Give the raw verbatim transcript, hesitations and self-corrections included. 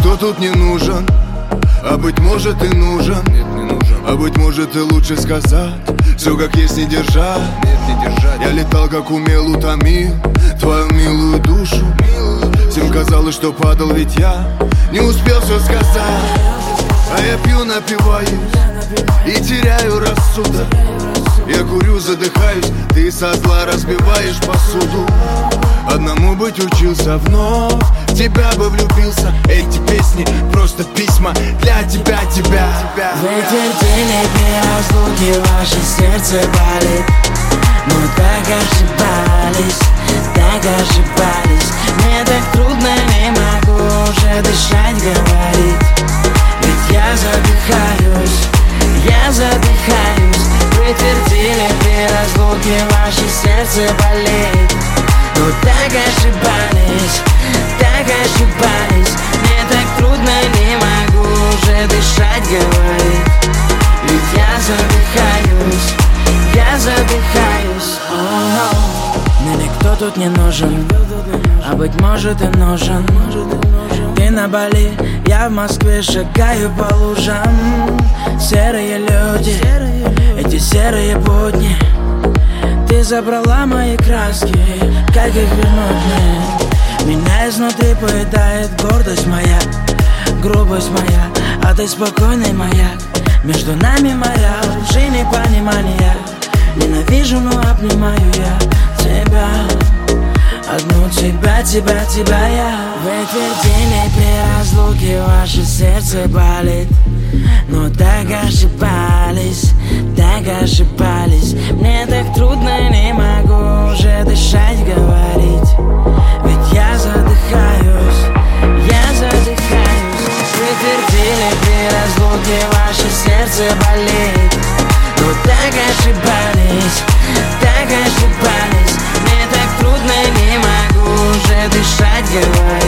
никто тут не нужен, а быть может и нужен. Нет, не нужен. А быть может и лучше сказать все как есть, не держать. Нет, не держать. Я летал как умел, утомил твою милую душу. Всем казалось, что падал, ведь я не успел все сказать. А я пью, напиваюсь и теряю рассудок. Я курю, задыхаюсь, ты со зла разбиваешь посуду. Одному быть учился вновь, в тебя бы влюбился. Эти песни просто письма для тебя, тебя, тебя. Вы твердили при разлуке, ваше сердце болит. Но так ошибались, так ошибались. Мне так трудно, не могу уже дышать, говорить. Ведь я задыхаюсь, я задыхаюсь. Вы твердили при разлуке, ваше сердце болит. Но так ошибались, так ошибались. Мне так трудно, не могу уже дышать, говорить. Ведь я задыхаюсь, я задыхаюсь. О-о-о. Мне никто тут не нужен, а быть может и нужен. Ты на Бали, я в Москве, шагаю по лужам. Серые люди, эти серые будни. Ты забрала мои краски, как их вернуть мне? Меня изнутри поедает гордость моя, грубость моя, а ты спокойный маяк. Между нами моря, лжи, непонимания. Ненавижу, но обнимаю я тебя, одну тебя, тебя, тебя я. Вы твердили при разлуке, ваше сердце болит. Но так ошибались, так ошибались. Мне так трудно, не могу уже дышать, говорить. Ведь я задыхаюсь, я задыхаюсь. Вы твердили при разлуке, ваше сердце болит. Но так ошибались, так ошибались. Мне так трудно, не могу уже дышать, говорить.